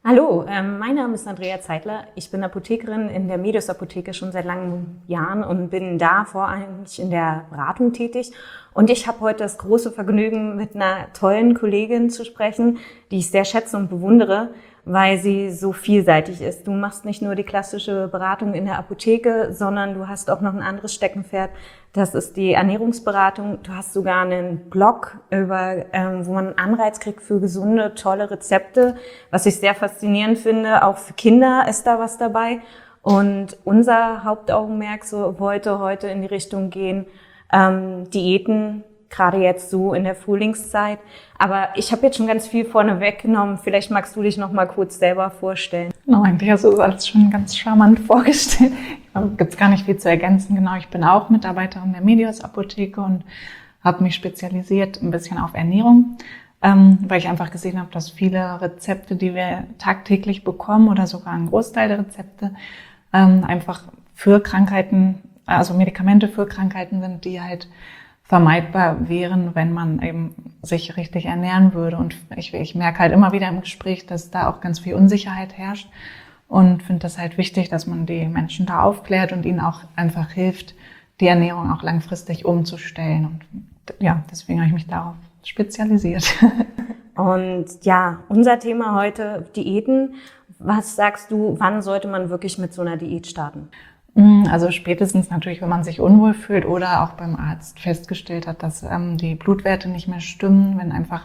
Hallo, mein Name ist Andrea Zeitler. Ich bin Apothekerin in der Medius Apotheke schon seit langen Jahren und bin da vorrangig in der Beratung tätig. Und ich habe heute das große Vergnügen, mit einer tollen Kollegin zu sprechen, die ich sehr schätze und bewundere, weil sie so vielseitig ist. Du machst nicht nur die klassische Beratung in der Apotheke, sondern du hast auch noch ein anderes Steckenpferd. Das ist die Ernährungsberatung. Du hast sogar einen Blog, wo man einen Anreiz kriegt für gesunde, tolle Rezepte. Was ich sehr faszinierend finde, auch für Kinder ist da was dabei. Und unser Hauptaugenmerk wollte heute in die Richtung gehen, Diäten, gerade jetzt so in der Frühlingszeit. Aber ich habe jetzt schon ganz viel vorne weggenommen. Vielleicht magst du dich noch mal kurz selber vorstellen. Genau, eigentlich hast du das alles schon ganz charmant vorgestellt. Gibt es gar nicht viel zu ergänzen. Genau, ich bin auch Mitarbeiterin der Medius Apotheke und habe mich spezialisiert ein bisschen auf Ernährung, weil ich einfach gesehen habe, dass viele Rezepte, die wir tagtäglich bekommen oder sogar ein Großteil der Rezepte, einfach für Krankheiten, also Medikamente für Krankheiten sind, die halt vermeidbar wären, wenn man eben sich richtig ernähren würde. Und ich merke halt immer wieder im Gespräch, dass da auch ganz viel Unsicherheit herrscht und finde das halt wichtig, dass man die Menschen da aufklärt und ihnen auch einfach hilft, die Ernährung auch langfristig umzustellen. Und ja, deswegen habe ich mich darauf spezialisiert. Und ja, unser Thema heute Diäten. Was sagst du, wann sollte man wirklich mit so einer Diät starten? Also spätestens natürlich, wenn man sich unwohl fühlt oder auch beim Arzt festgestellt hat, dass die Blutwerte nicht mehr stimmen, wenn einfach,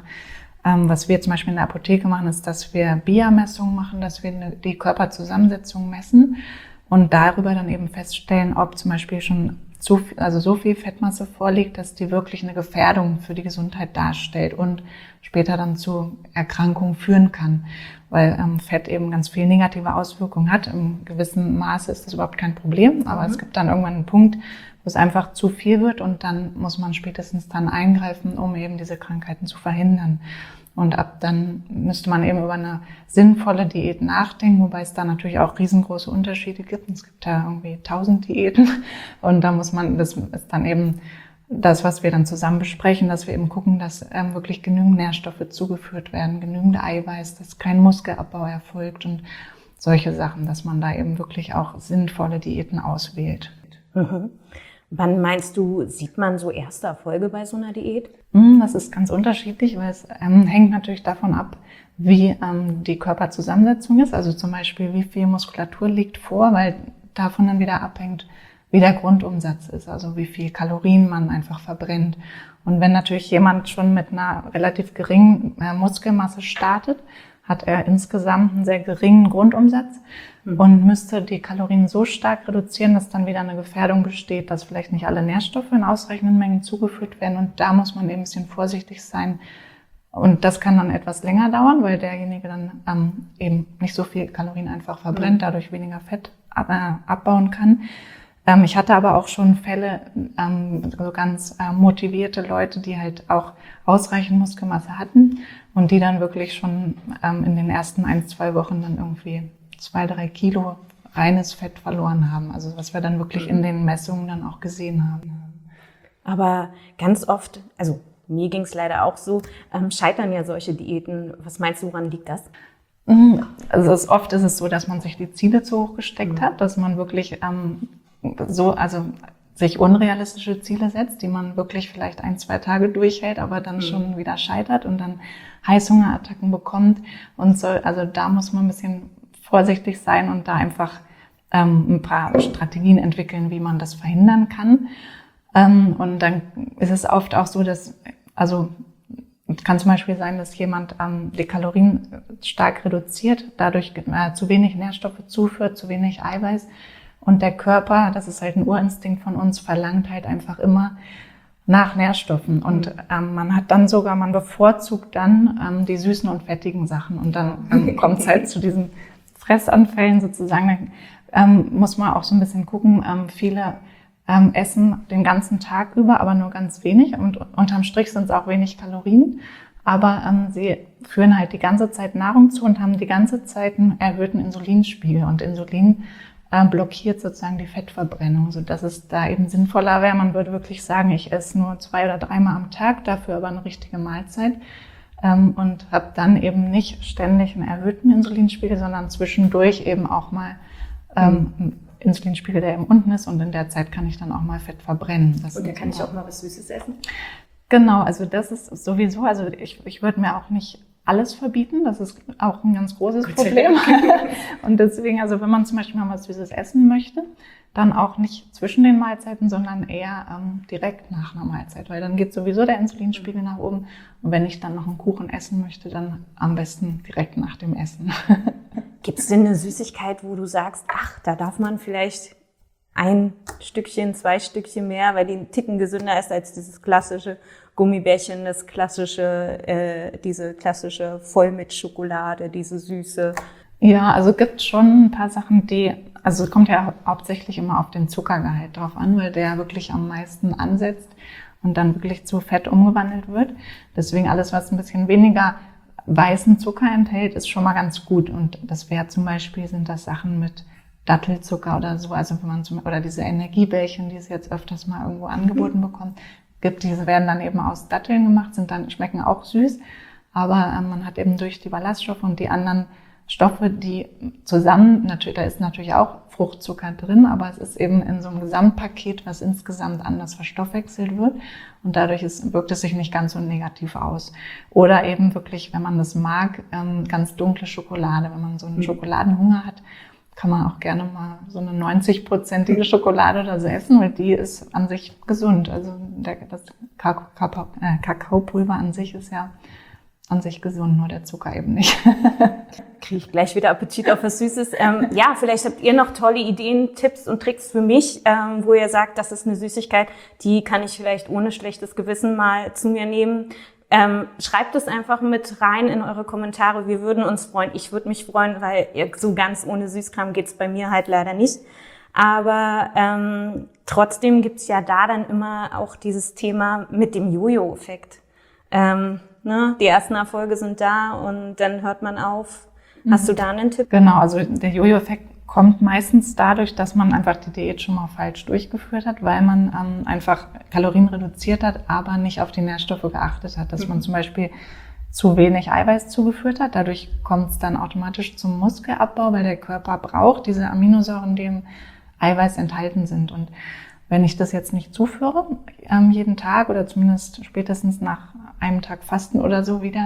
was wir zum Beispiel in der Apotheke machen, ist, dass wir BIA-Messungen machen, dass wir die Körperzusammensetzung messen und darüber dann eben feststellen, ob zum Beispiel schon so viel Fettmasse vorliegt, dass die wirklich eine Gefährdung für die Gesundheit darstellt und später dann zu Erkrankungen führen kann, weil Fett eben ganz viel negative Auswirkungen hat. Im gewissen Maße ist das überhaupt kein Problem, aber es gibt dann irgendwann einen Punkt, wo es einfach zu viel wird und dann muss man spätestens dann eingreifen, um eben diese Krankheiten zu verhindern. Und ab dann müsste man eben über eine sinnvolle Diät nachdenken, wobei es da natürlich auch riesengroße Unterschiede gibt. Es gibt da irgendwie 1000 Diäten und da muss man, das ist dann eben das, was wir dann zusammen besprechen, dass wir eben gucken, dass wirklich genügend Nährstoffe zugeführt werden, genügend Eiweiß, dass kein Muskelabbau erfolgt und solche Sachen, dass man da eben wirklich auch sinnvolle Diäten auswählt. Mhm. Wann meinst du, sieht man so erste Erfolge bei so einer Diät? Das ist ganz unterschiedlich, weil es hängt natürlich davon ab, wie die Körperzusammensetzung ist. Also zum Beispiel, wie viel Muskulatur liegt vor, weil davon dann wieder abhängt, wie der Grundumsatz ist, also wie viel Kalorien man einfach verbrennt. Und wenn natürlich jemand schon mit einer relativ geringen Muskelmasse startet, hat er insgesamt einen sehr geringen Grundumsatz und müsste die Kalorien so stark reduzieren, dass dann wieder eine Gefährdung besteht, dass vielleicht nicht alle Nährstoffe in ausreichenden Mengen zugeführt werden. Und da muss man eben ein bisschen vorsichtig sein. Und das kann dann etwas länger dauern, weil derjenige dann eben nicht so viel Kalorien einfach verbrennt, dadurch weniger Fett abbauen kann. Ich hatte aber auch schon Fälle, so ganz motivierte Leute, die halt auch ausreichend Muskelmasse hatten und die dann wirklich schon in den ersten 1-2 Wochen dann irgendwie 2-3 Kilo reines Fett verloren haben. Also was wir dann wirklich in den Messungen dann auch gesehen haben. Aber ganz oft, also mir ging es leider auch so, scheitern ja solche Diäten. Was meinst du, woran liegt das? Also oft ist es so, dass man sich die Ziele zu hoch gesteckt hat, dass man wirklich sich unrealistische Ziele setzt, die man wirklich vielleicht 1-2 Tage durchhält, aber dann schon wieder scheitert und dann Heißhungerattacken bekommt und so. Also da muss man ein bisschen vorsichtig sein und da einfach ein paar Strategien entwickeln, wie man das verhindern kann. Und dann ist es oft auch so, dass, also kann zum Beispiel sein, dass jemand die Kalorien stark reduziert, dadurch zu wenig Nährstoffe zuführt, zu wenig Eiweiß. Und der Körper, das ist halt ein Urinstinkt von uns, verlangt halt einfach immer nach Nährstoffen. Und man bevorzugt dann die süßen und fettigen Sachen. Und dann kommt es halt zu diesen Fressanfällen sozusagen. Dann muss man auch so ein bisschen gucken, viele essen den ganzen Tag über, aber nur ganz wenig. Und unterm Strich sind es auch wenig Kalorien. Aber sie führen halt die ganze Zeit Nahrung zu und haben die ganze Zeit einen erhöhten Insulinspiegel. Und Insulin blockiert sozusagen die Fettverbrennung, sodass es da eben sinnvoller wäre. Man würde wirklich sagen, ich esse nur 2 oder 3 Mal am Tag, dafür aber eine richtige Mahlzeit. und habe dann eben nicht ständig einen erhöhten Insulinspiegel, sondern zwischendurch eben auch mal einen Insulinspiegel, der eben unten ist, und in der Zeit kann ich dann auch mal Fett verbrennen. Und da kann ich auch mal was Süßes essen? Genau, also das ist sowieso, also ich würde mir auch nicht alles verbieten, das ist auch ein ganz großes Problem. Und deswegen, also wenn man zum Beispiel mal was Süßes essen möchte, dann auch nicht zwischen den Mahlzeiten, sondern eher direkt nach einer Mahlzeit, weil dann geht sowieso der Insulinspiegel nach oben. Und wenn ich dann noch einen Kuchen essen möchte, dann am besten direkt nach dem Essen. Gibt es denn eine Süßigkeit, wo du sagst, ach, da darf man vielleicht ein Stückchen, 2 Stückchen mehr, weil die einen Ticken gesünder ist als dieses klassische Gummibärchen, das klassische, diese klassische Vollmilchschokolade, diese Süße? Ja, also gibt schon ein paar Sachen, also es kommt ja hauptsächlich immer auf den Zuckergehalt drauf an, weil der wirklich am meisten ansetzt und dann wirklich zu Fett umgewandelt wird. Deswegen alles, was ein bisschen weniger weißen Zucker enthält, ist schon mal ganz gut. Und das wäre zum Beispiel, sind das Sachen mit Dattelzucker oder so, also wenn man oder diese Energiebällchen, die es jetzt öfters mal irgendwo angeboten bekommt, diese werden dann eben aus Datteln gemacht, schmecken auch süß, aber man hat eben durch die Ballaststoffe und die anderen Stoffe, die zusammen, natürlich, da ist natürlich auch Fruchtzucker drin, aber es ist eben in so einem Gesamtpaket, was insgesamt anders verstoffwechselt wird, und dadurch wirkt es sich nicht ganz so negativ aus. Oder eben wirklich, wenn man das mag, ganz dunkle Schokolade, wenn man so einen Schokoladenhunger hat, kann man auch gerne mal so eine 90-prozentige Schokolade oder so essen, weil die ist an sich gesund. Also das Kakaopulver an sich ist ja an sich gesund, nur der Zucker eben nicht. Kriege ich gleich wieder Appetit auf was Süßes. Ja, vielleicht habt ihr noch tolle Ideen, Tipps und Tricks für mich, wo ihr sagt, das ist eine Süßigkeit, die kann ich vielleicht ohne schlechtes Gewissen mal zu mir nehmen. Schreibt es einfach mit rein in eure Kommentare. Wir würden uns freuen. Ich würde mich freuen, weil so ganz ohne Süßkram geht's bei mir halt leider nicht. Aber trotzdem gibt's ja da dann immer auch dieses Thema mit dem Jojo-Effekt. Die ersten Erfolge sind da und dann hört man auf. Hast du da einen Tipp? Genau, also der Jojo-Effekt kommt meistens dadurch, dass man einfach die Diät schon mal falsch durchgeführt hat, weil man einfach Kalorien reduziert hat, aber nicht auf die Nährstoffe geachtet hat. Dass man zum Beispiel zu wenig Eiweiß zugeführt hat. Dadurch kommt es dann automatisch zum Muskelabbau, weil der Körper braucht diese Aminosäuren, die im Eiweiß enthalten sind. Und wenn ich das jetzt nicht zuführe, jeden Tag oder zumindest spätestens nach einem Tag Fasten oder so wieder,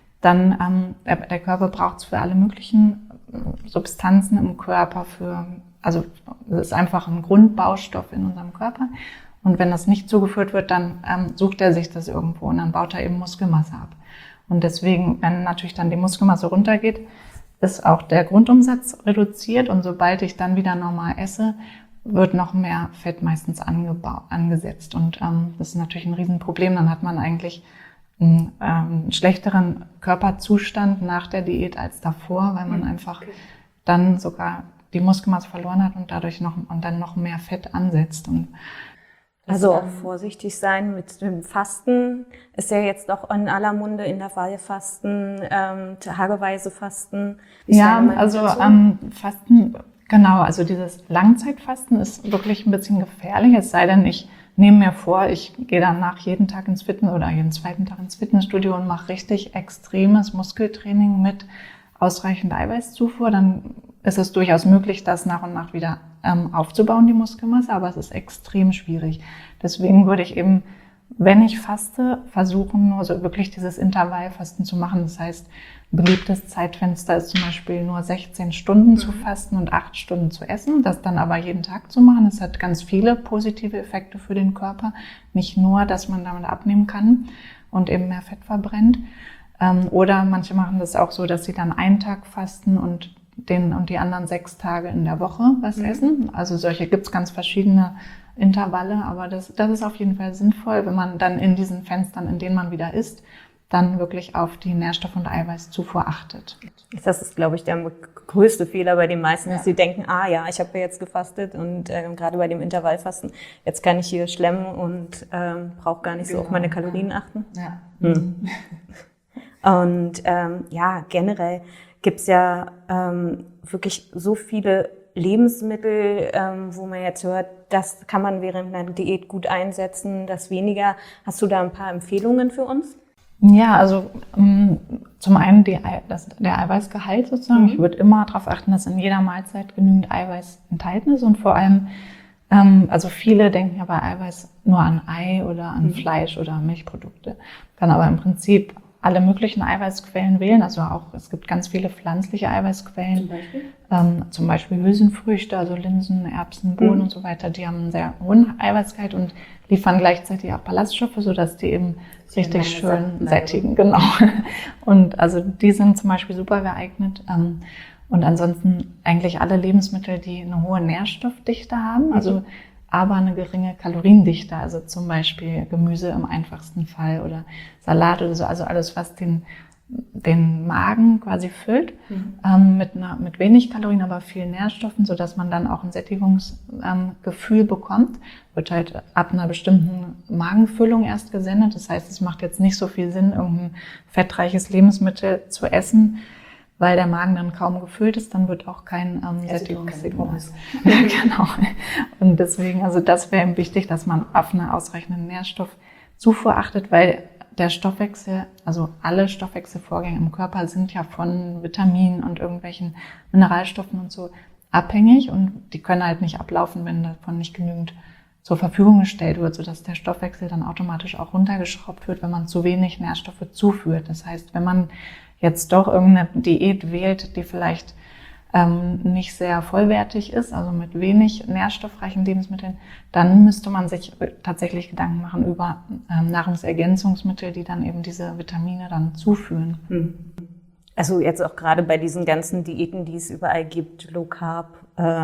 dann der Körper braucht es für alle möglichen Substanzen im Körper, also es ist einfach ein Grundbaustoff in unserem Körper. Und wenn das nicht zugeführt wird, dann sucht er sich das irgendwo und dann baut er eben Muskelmasse ab. Und deswegen, wenn natürlich dann die Muskelmasse runtergeht, ist auch der Grundumsatz reduziert, und sobald ich dann wieder normal esse, wird noch mehr Fett meistens angesetzt. Und das ist natürlich ein Riesenproblem. Dann hat man eigentlich einen schlechteren Körperzustand nach der Diät als davor, weil man einfach dann sogar die Muskelmasse verloren hat und dadurch dann noch mehr Fett ansetzt. Und also auch vorsichtig sein mit dem Fasten. Ist ja jetzt auch in aller Munde, Intervallfasten, tageweise Fasten. Ja, also Fasten, genau, also dieses Langzeitfasten ist wirklich ein bisschen gefährlich, es sei denn, ich nehme mir vor, ich gehe danach jeden Tag ins Fitness oder jeden zweiten Tag ins Fitnessstudio und mache richtig extremes Muskeltraining mit ausreichend Eiweißzufuhr, dann ist es durchaus möglich, das nach und nach wieder aufzubauen, die Muskelmasse, aber es ist extrem schwierig. Deswegen würde ich eben, wenn ich faste, versuchen, nur so wirklich dieses Intervallfasten zu machen. Das heißt, ein beliebtes Zeitfenster ist zum Beispiel nur 16 Stunden zu fasten und 8 Stunden zu essen. Das dann aber jeden Tag zu machen. Das hat ganz viele positive Effekte für den Körper. Nicht nur, dass man damit abnehmen kann und eben mehr Fett verbrennt. Oder manche machen das auch so, dass sie dann einen Tag fasten und die anderen 6 Tage in der Woche was essen. Also solche gibt's ganz verschiedene Intervalle, aber das ist auf jeden Fall sinnvoll, wenn man dann in diesen Fenstern, in denen man wieder isst, dann wirklich auf die Nährstoff- und Eiweißzufuhr achtet. Das ist, glaube ich, der größte Fehler bei den meisten, dass sie denken, ich habe ja jetzt gefastet und gerade bei dem Intervallfasten, jetzt kann ich hier schlemmen und brauche gar nicht so auf meine Kalorien achten. Ja. Und generell gibt's ja wirklich so viele Lebensmittel, wo man jetzt hört, das kann man während einer Diät gut einsetzen, das weniger. Hast du da ein paar Empfehlungen für uns? Ja, also zum einen der Eiweißgehalt sozusagen. Ich würde immer darauf achten, dass in jeder Mahlzeit genügend Eiweiß enthalten ist und vor allem, also viele denken ja bei Eiweiß nur an Ei oder an Fleisch oder Milchprodukte, kann aber im Prinzip alle möglichen Eiweißquellen wählen. Also auch, es gibt ganz viele pflanzliche Eiweißquellen. Zum Beispiel Hülsenfrüchte, also Linsen, Erbsen, Bohnen und so weiter. Die haben einen sehr hohen Eiweißgehalt und liefern gleichzeitig auch Ballaststoffe, sodass die eben richtig schön sättigen. Genau. Und also die sind zum Beispiel super geeignet. Und ansonsten eigentlich alle Lebensmittel, die eine hohe Nährstoffdichte haben, also aber eine geringe Kaloriendichte, also zum Beispiel Gemüse im einfachsten Fall oder Salat oder so, also alles, was den Magen quasi füllt, mit wenig Kalorien, aber viel Nährstoffen, sodass man dann auch ein Sättigungsgefühl bekommt, wird halt ab einer bestimmten Magenfüllung erst gesendet. Das heißt, es macht jetzt nicht so viel Sinn, irgendein fettreiches Lebensmittel zu essen, weil der Magen dann kaum gefüllt ist, dann wird auch kein Sättigungssignal. Genau. Und deswegen, also das wäre eben wichtig, dass man auf eine ausreichende Nährstoffzufuhr achtet, weil der Stoffwechsel, also alle Stoffwechselvorgänge im Körper sind ja von Vitaminen und irgendwelchen Mineralstoffen und so abhängig und die können halt nicht ablaufen, wenn davon nicht genügend zur Verfügung gestellt wird, sodass der Stoffwechsel dann automatisch auch runtergeschraubt wird, wenn man zu wenig Nährstoffe zuführt. Das heißt, wenn man jetzt doch irgendeine Diät wählt, die vielleicht nicht sehr vollwertig ist, also mit wenig nährstoffreichen Lebensmitteln, dann müsste man sich tatsächlich Gedanken machen über Nahrungsergänzungsmittel, die dann eben diese Vitamine dann zuführen. Also jetzt auch gerade bei diesen ganzen Diäten, die es überall gibt, Low Carb,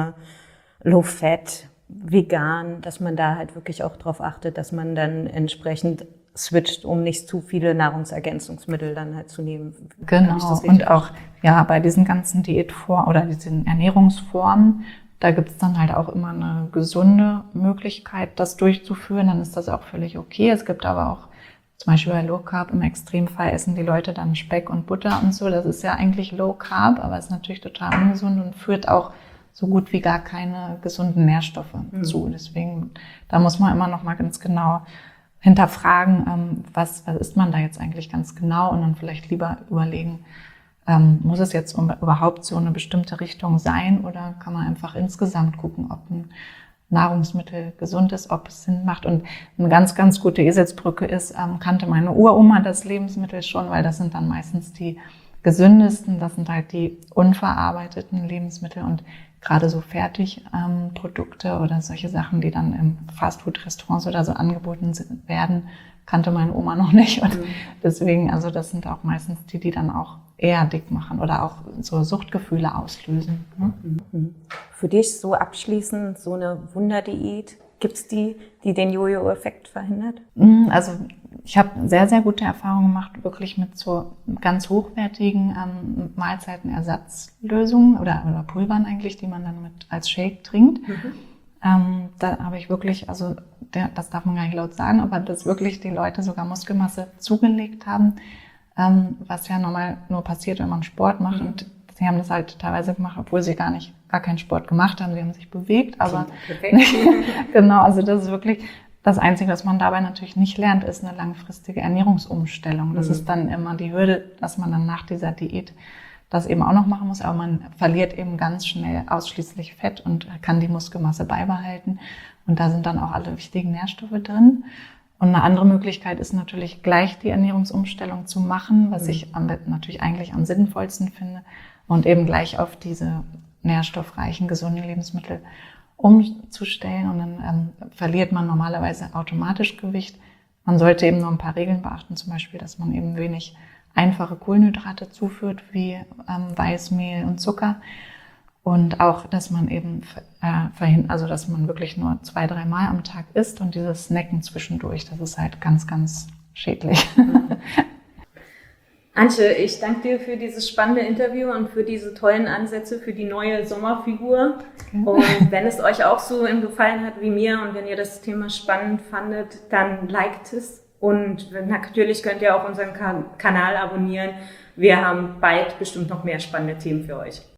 Low Fat, vegan, dass man da halt wirklich auch drauf achtet, dass man dann entsprechend switcht, um nicht zu viele Nahrungsergänzungsmittel dann halt zu nehmen. Genau, und auch ja bei diesen ganzen oder diesen Ernährungsformen, da gibt's dann halt auch immer eine gesunde Möglichkeit, das durchzuführen, dann ist das auch völlig okay. Es gibt aber auch zum Beispiel bei Low Carb, im Extremfall essen die Leute dann Speck und Butter und so, das ist ja eigentlich Low Carb, aber ist natürlich total ungesund und führt auch so gut wie gar keine gesunden Nährstoffe zu. Deswegen, da muss man immer noch mal ganz genau hinterfragen, was isst man da jetzt eigentlich ganz genau und dann vielleicht lieber überlegen, muss es jetzt überhaupt so eine bestimmte Richtung sein oder kann man einfach insgesamt gucken, ob ein Nahrungsmittel gesund ist, ob es Sinn macht. Und eine ganz, ganz gute Eselsbrücke ist, kannte meine Uroma das Lebensmittel schon, weil das sind dann meistens die gesündesten, das sind halt die unverarbeiteten Lebensmittel und gerade so Fertigprodukte oder solche Sachen, die dann im Fastfood-Restaurants oder so angeboten werden, kannte meine Oma noch nicht. Und deswegen, also das sind auch meistens die dann auch eher dick machen oder auch so Suchtgefühle auslösen. Ne? Für dich so abschließend so eine Wunderdiät, gibt's die den Jojo-Effekt verhindert? Also ich habe sehr, sehr gute Erfahrungen gemacht, wirklich mit so ganz hochwertigen Mahlzeitenersatzlösungen oder Pulvern eigentlich, die man dann als Shake trinkt. Da habe ich wirklich, also das darf man gar nicht laut sagen, aber dass wirklich die Leute sogar Muskelmasse zugelegt haben, was ja normal nur passiert, wenn man Sport macht. Und sie haben das halt teilweise gemacht, obwohl sie gar keinen Sport gemacht haben. Sie haben sich bewegt, aber genau, also das ist wirklich das Einzige, was man dabei natürlich nicht lernt, ist eine langfristige Ernährungsumstellung. Das ist dann immer die Hürde, dass man dann nach dieser Diät das eben auch noch machen muss, aber man verliert eben ganz schnell ausschließlich Fett und kann die Muskelmasse beibehalten. Und da sind dann auch alle wichtigen Nährstoffe drin. Und eine andere Möglichkeit ist natürlich gleich die Ernährungsumstellung zu machen, was ich natürlich eigentlich am sinnvollsten finde und eben gleich auf diese nährstoffreichen, gesunden Lebensmittel umzustellen und dann verliert man normalerweise automatisch Gewicht. Man sollte eben noch ein paar Regeln beachten, zum Beispiel, dass man eben wenig einfache Kohlenhydrate zuführt, wie Weißmehl und Zucker und auch, dass man eben also dass man wirklich nur 2-3 Mal am Tag isst und dieses Snacken zwischendurch, das ist halt ganz, ganz schädlich. Antje, ich danke dir für dieses spannende Interview und für diese tollen Ansätze für die neue Sommerfigur. Und wenn es euch auch so gefallen hat wie mir und wenn ihr das Thema spannend fandet, dann liked es. Und natürlich könnt ihr auch unseren Kanal abonnieren. Wir haben bald bestimmt noch mehr spannende Themen für euch.